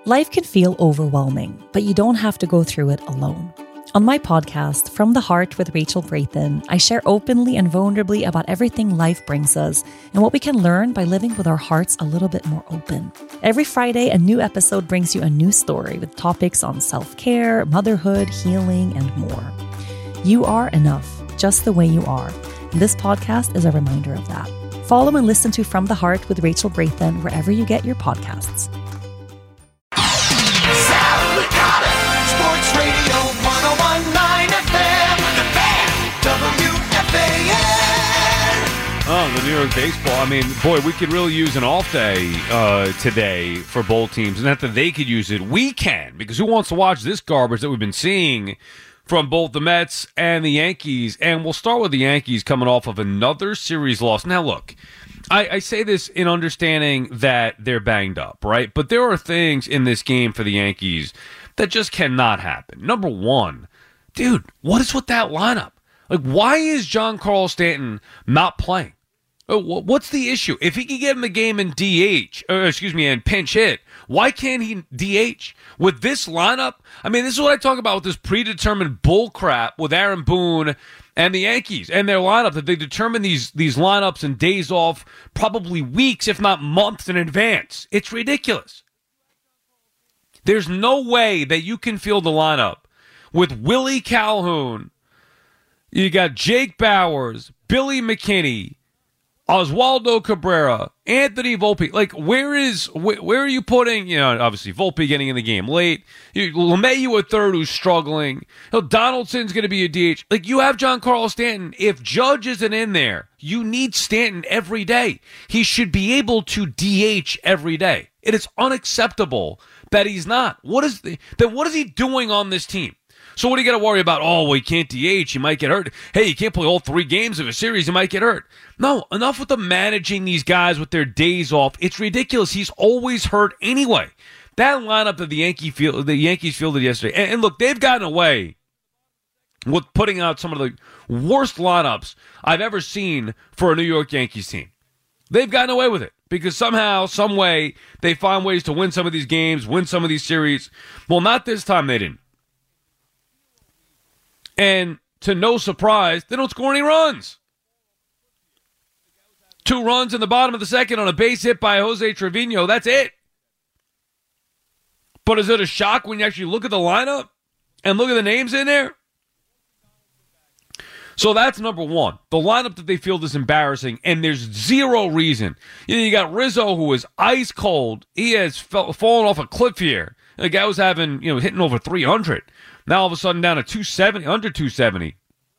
Life can feel overwhelming, but you don't have to go through it alone. On my podcast, From the Heart with Rachel Braithen, I share openly and vulnerably about everything life brings us and what we can learn by living with our hearts a little bit more open. Every Friday, a new episode brings you a new story with topics on self-care, motherhood, healing, and more. You are enough, just the way you are. And this podcast is a reminder of that. Follow and listen to From the Heart with Rachel Braithen wherever you get your podcasts. Sports Radio 101.9 FM, The Fan, WFAN. Oh, the New York baseball. I mean, boy, we could really use an off day today for both teams. Not that they could use it. We can, because who wants to watch this garbage that we've been seeing from both the Mets and the Yankees? And we'll start with the Yankees coming off of another series loss. Now, look, I say this in understanding that they're banged up, right? But there are things in this game for the Yankees that just cannot happen. Number one, dude, what is with that lineup? Like, why is Giancarlo Stanton not playing? What's the issue? If he can get him a game in and pinch hit, why can't he DH? With this lineup, I mean, this is what I talk about with this predetermined bull crap with Aaron Boone and the Yankees and their lineup, that they determine these lineups and days off probably weeks, if not months in advance. It's ridiculous. There's no way that you can field the lineup with Willie Calhoun. You got Jake Bauers, Billy McKinney, Oswaldo Cabrera, Anthony Volpe. Like, where are you putting, obviously Volpe getting in the game late. LeMahieu at third who's struggling. Donaldson's going to be a DH. Like, you have Giancarlo Stanton. If Judge isn't in there, you need Stanton every day. He should be able to DH every day. It is unacceptable that he's not. What is he doing on this team? So what do you got to worry about? Oh, well, he can't DH. He might get hurt. Hey, you can't play all 3 games of a series. He might get hurt. No, enough with the managing these guys with their days off. It's ridiculous. He's always hurt anyway. That lineup that the Yankees fielded yesterday, and look, they've gotten away with putting out some of the worst lineups I've ever seen for a New York Yankees team. They've gotten away with it because somehow, some way, they find ways to win some of these games, win some of these series. Well, not this time they didn't. And to no surprise, they don't score any runs. 2 runs in the bottom of the second on a base hit by Jose Trevino. That's it. But is it a shock when you actually look at the lineup and look at the names in there? So that's number one. The lineup that they field is embarrassing, and there's zero reason. You got Rizzo, who is ice cold. He has fallen off a cliff here. The guy was hitting over 300. Now all of a sudden down to 270, under 270.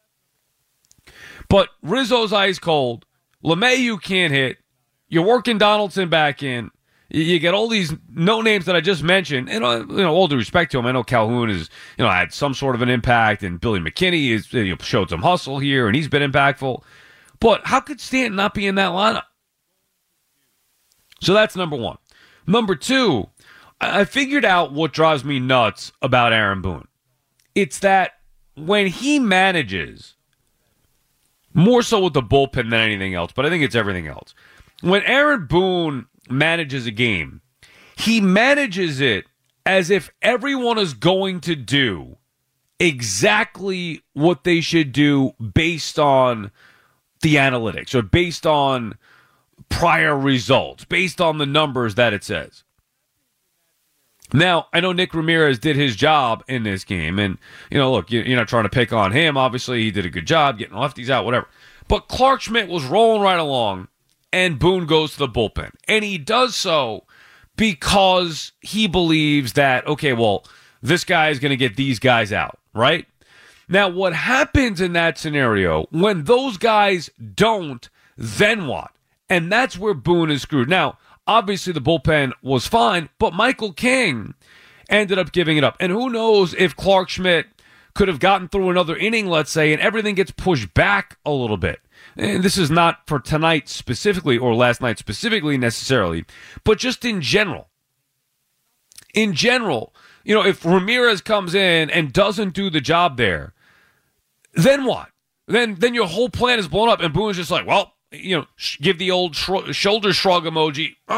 But Rizzo's ice cold. LeMahieu can't hit. You're working Donaldson back in. You get all these no names that I just mentioned, and all due respect to him, I know Calhoun is had some sort of an impact, and Billy McKinney is showed some hustle here, and he's been impactful. But how could Stanton not be in that lineup? So that's number one. Number two, I figured out what drives me nuts about Aaron Boone. It's that when he manages, more so with the bullpen than anything else, but I think it's everything else. When Aaron Boone manages a game, he manages it as if everyone is going to do exactly what they should do based on the analytics or based on prior results, based on the numbers that it says. Now, I know Nick Ramirez did his job in this game, and, look, you're not trying to pick on him. Obviously, he did a good job getting lefties out, whatever. But Clark Schmidt was rolling right along, and Boone goes to the bullpen. And he does so because he believes that, okay, well, this guy is going to get these guys out, right? Now, what happens in that scenario, when those guys don't, then what? And that's where Boone is screwed. Now, obviously, the bullpen was fine, but Michael King ended up giving it up. And who knows if Clark Schmidt could have gotten through another inning, let's say, and everything gets pushed back a little bit. And this is not for tonight specifically or last night specifically necessarily, but just in general. In general, if Ramirez comes in and doesn't do the job there, then what? Then your whole plan is blown up, and Boone's just like, well, give the old shoulder shrug emoji. Oh,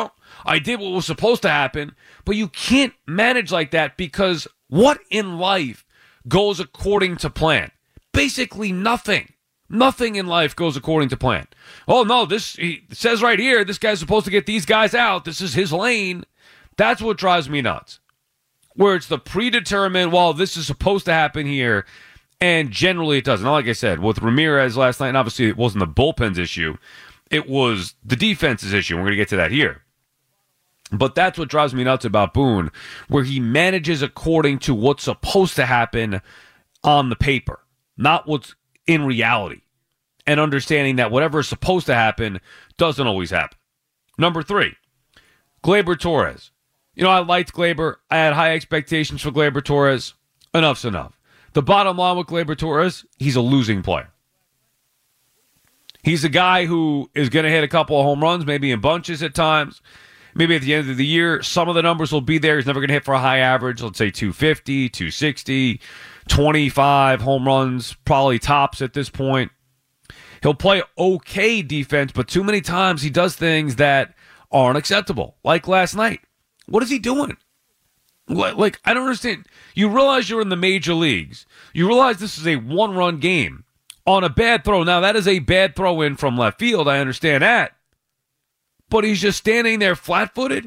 I did what was supposed to happen. But you can't manage like that, because what in life goes according to plan? Basically nothing. Nothing in life goes according to plan. Oh, no, he says right here, this guy's supposed to get these guys out. This is his lane. That's what drives me nuts. Where it's the predetermined, well, this is supposed to happen here, and generally it doesn't. Now, like I said, with Ramirez last night, and obviously it wasn't the bullpen's issue. It was the defense's issue. We're going to get to that here. But that's what drives me nuts about Boone, where he manages according to what's supposed to happen on the paper, not what's in reality, and understanding that whatever is supposed to happen doesn't always happen. Number 3, Gleyber Torres. You know, I liked Gleyber. I had high expectations for Gleyber Torres. Enough's enough. The bottom line with Gleyber Torres, he's a losing player. He's a guy who is going to hit a couple of home runs, maybe in bunches at times. Maybe at the end of the year, some of the numbers will be there. He's never going to hit for a high average. Let's say 250, 260, 25 home runs, probably tops at this point. He'll play okay defense, but too many times he does things that aren't acceptable, like last night. What is he doing? Like, I don't understand. You realize you're in the major leagues. You realize this is a one-run game on a bad throw. Now, that is a bad throw in from left field. I understand that. But he's just standing there flat-footed.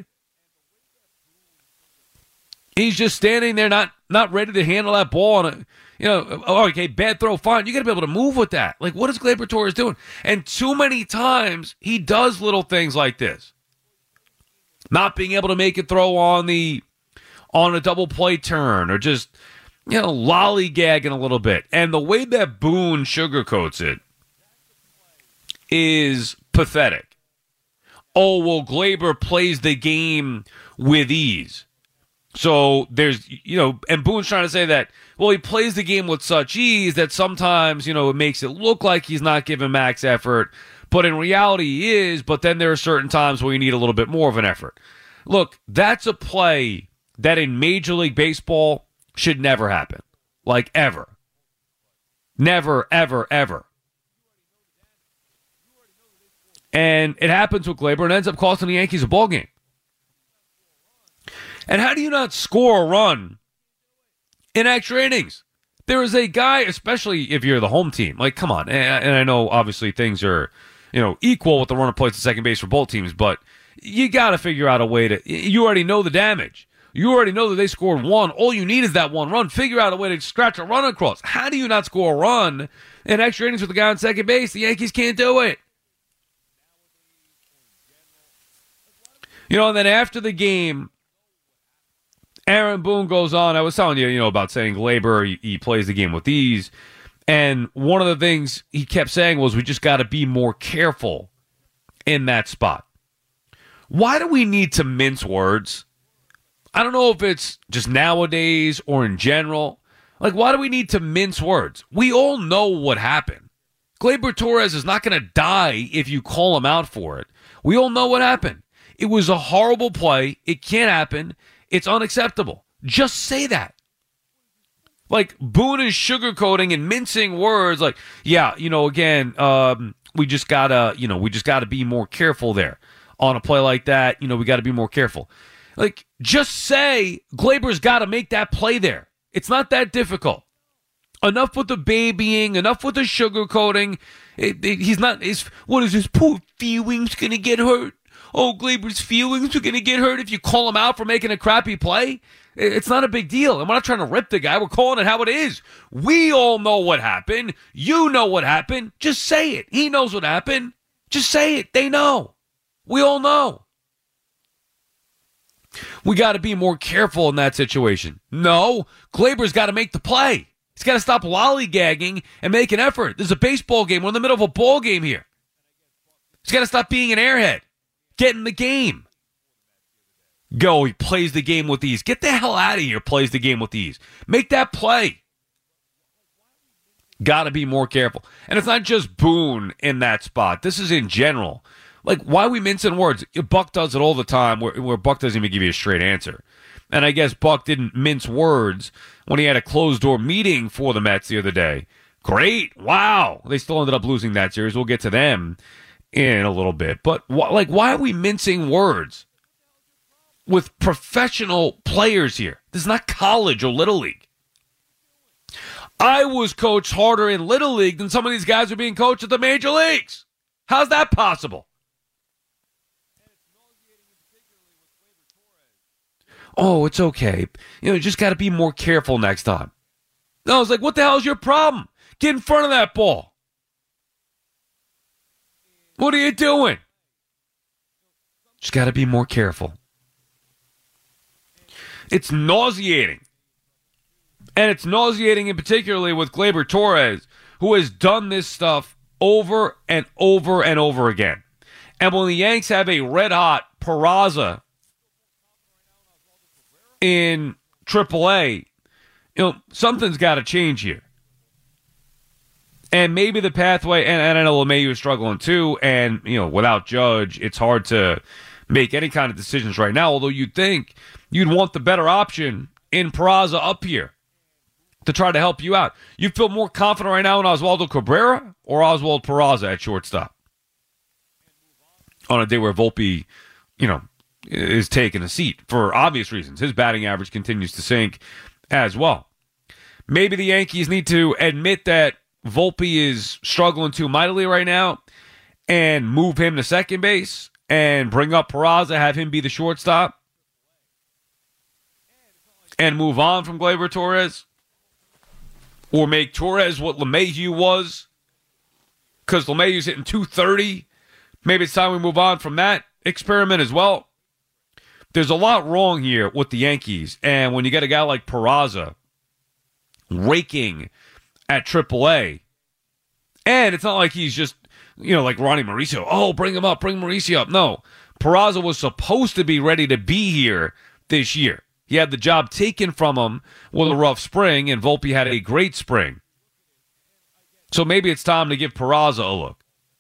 He's just standing there not ready to handle that ball on a, okay, bad throw, fine. You got to be able to move with that. Like, what is Gleyber Torres doing? And too many times he does little things like this. Not being able to make a throw on a double play turn, or just, lollygagging a little bit. And the way that Boone sugarcoats it is pathetic. Oh, well, Gleyber plays the game with ease. So there's, and Boone's trying to say that, well, he plays the game with such ease that sometimes, it makes it look like he's not giving max effort, but in reality he is, but then there are certain times where you need a little bit more of an effort. Look, that's a play that in Major League Baseball should never happen. Like, ever. Never, ever, ever. And it happens with Gleyber and ends up costing the Yankees a ball game. And how do you not score a run in extra innings? There is a guy, especially if you're the home team. Like, come on. And I know, obviously, things are, equal with the runner plays at second base for both teams. But you got to figure out a way to... You already know the damage. You already know that they scored one. All you need is that one run. Figure out a way to scratch a run across. How do you not score a run in extra innings with the guy on second base? The Yankees can't do it. And then after the game, Aaron Boone goes on. I was telling you, about saying Gleyber, he plays the game with ease. And one of the things he kept saying was, we just got to be more careful in that spot. Why do we need to mince words? I don't know if it's just nowadays or in general. Like, why do we need to mince words? We all know what happened. Gleyber Torres is not going to die if you call him out for it. We all know what happened. It was a horrible play. It can't happen. It's unacceptable. Just say that. Like, Boone is sugarcoating and mincing words. Like, yeah, again, we just gotta be more careful there on a play like that. We got to be more careful. Like, just say Gleyber's got to make that play there. It's not that difficult. Enough with the babying. Enough with the sugarcoating. He's not. What is his poor feelings gonna get hurt? Oh, Gleyber's feelings are going to get hurt if you call him out for making a crappy play? It's not a big deal. And we're not trying to rip the guy. We're calling it how it is. We all know what happened. You know what happened. Just say it. He knows what happened. Just say it. They know. We all know. We got to be more careful in that situation. No, Gleyber's got to make the play. He's got to stop lollygagging and make an effort. This is a baseball game. We're in the middle of a ball game here. He's got to stop being an airhead. Get in the game. Go, he plays the game with ease. Get the hell out of here, plays the game with ease. Make that play. Got to be more careful. And it's not just Boone in that spot. This is in general. Like, why are we mincing words? Buck does it all the time where Buck doesn't even give you a straight answer. And I guess Buck didn't mince words when he had a closed-door meeting for the Mets the other day. Great. Wow. They still ended up losing that series. We'll get to them in a little bit. But why are we mincing words? with professional players here. This is not college or Little League. I was coached harder in Little League than some of these guys are being coached at the major leagues. How's that possible? Oh, it's okay. You just got to be more careful next time. I was like, what the hell is your problem? Get in front of that ball. What are you doing? Just got to be more careful. It's nauseating. And it's nauseating in particularly with Gleyber Torres, who has done this stuff over and over and over again. And when the Yanks have a red-hot Peraza in AAA, something's got to change here. And maybe the pathway, and I know LeMahieu is struggling too, and, without Judge, it's hard to make any kind of decisions right now, although you'd think you'd want the better option in Peraza up here to try to help you out. You feel more confident right now in Oswaldo Cabrera or Oswald Peraza at shortstop? On a day where Volpe, is taking a seat for obvious reasons. His batting average continues to sink as well. Maybe the Yankees need to admit that Volpe is struggling too mightily right now and move him to second base and bring up Peraza, have him be the shortstop, and move on from Gleyber Torres. Or make Torres what LeMahieu was, because LeMahieu's hitting 230. Maybe it's time we move on from that experiment as well. There's a lot wrong here with the Yankees, and when you get a guy like Peraza raking at AAA, and it's not like he's just, like Ronnie Mauricio. Oh, bring him up, bring Mauricio up. No, Peraza was supposed to be ready to be here this year. He had the job taken from him with a rough spring, and Volpe had a great spring. So maybe it's time to give Peraza a look.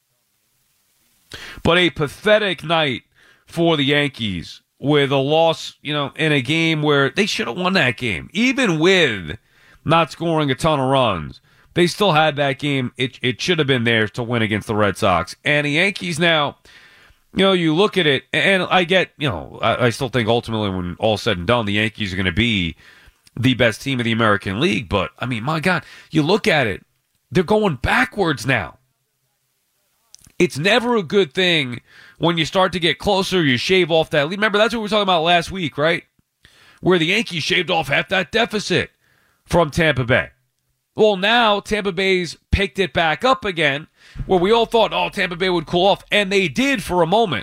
But a pathetic night for the Yankees with a loss, in a game where they should have won that game. Even with not scoring a ton of runs, they still had that game. It should have been theirs to win against the Red Sox. And the Yankees now, you look at it, and I get, I still think ultimately when all's said and done, the Yankees are going to be the best team of the American League. But, I mean, my God, you look at it, they're going backwards now. It's never a good thing when you start to get closer, you shave off that lead. Remember, that's what we were talking about last week, right? Where the Yankees shaved off half that deficit from Tampa Bay. Well, now Tampa Bay's picked it back up again, where we all thought, Tampa Bay would cool off, and they did for a moment.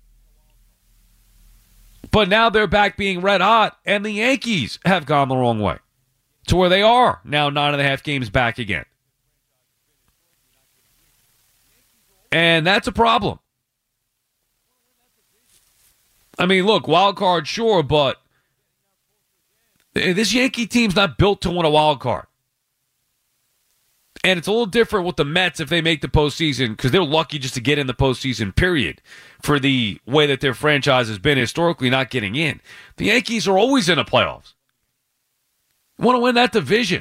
But now they're back being red hot, and the Yankees have gone the wrong way to where they are now 9.5 games back again. And that's a problem. I mean, look, wild card, sure, but this Yankee team's not built to win a wild card. And it's a little different with the Mets if they make the postseason, because they're lucky just to get in the postseason, period, for the way that their franchise has been historically not getting in. The Yankees are always in the playoffs. Want to win that division.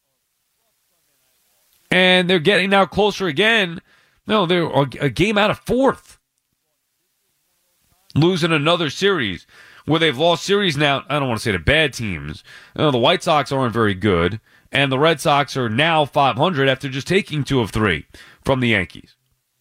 And they're getting now closer again. No, they're a game out of fourth. Losing another series where they've lost series now. I don't want to say to bad teams. The White Sox aren't very good. And the Red Sox are now 500 after just taking 2 of 3 from the Yankees.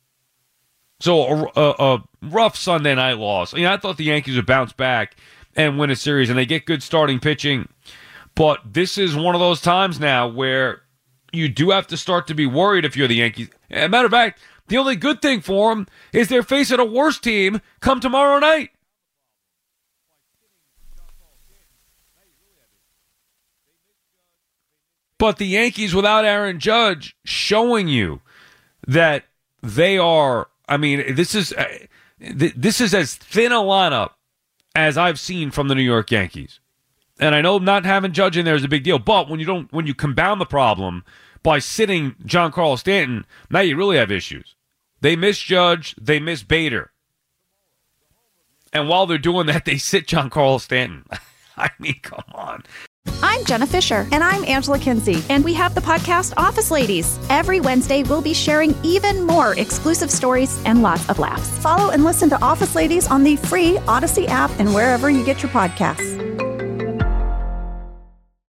So a rough Sunday night loss. I thought the Yankees would bounce back and win a series, and they get good starting pitching. But this is one of those times now where you do have to start to be worried if you're the Yankees. As a matter of fact, the only good thing for them is they're facing a worse team come tomorrow night. But the Yankees without Aaron Judge showing you that they are, this is as thin a lineup as I've seen from the New York Yankees. And I know not having Judge in there is a big deal, but when you compound the problem by sitting Giancarlo Stanton, now you really have issues. They miss Judge, they miss Bader. And while they're doing that, they sit Giancarlo Stanton. Come on. Hi, I'm Jenna Fisher. And I'm Angela Kinsey. And we have the podcast Office Ladies. Every Wednesday, we'll be sharing even more exclusive stories and lots of laughs. Follow and listen to Office Ladies on the free Odyssey app and wherever you get your podcasts.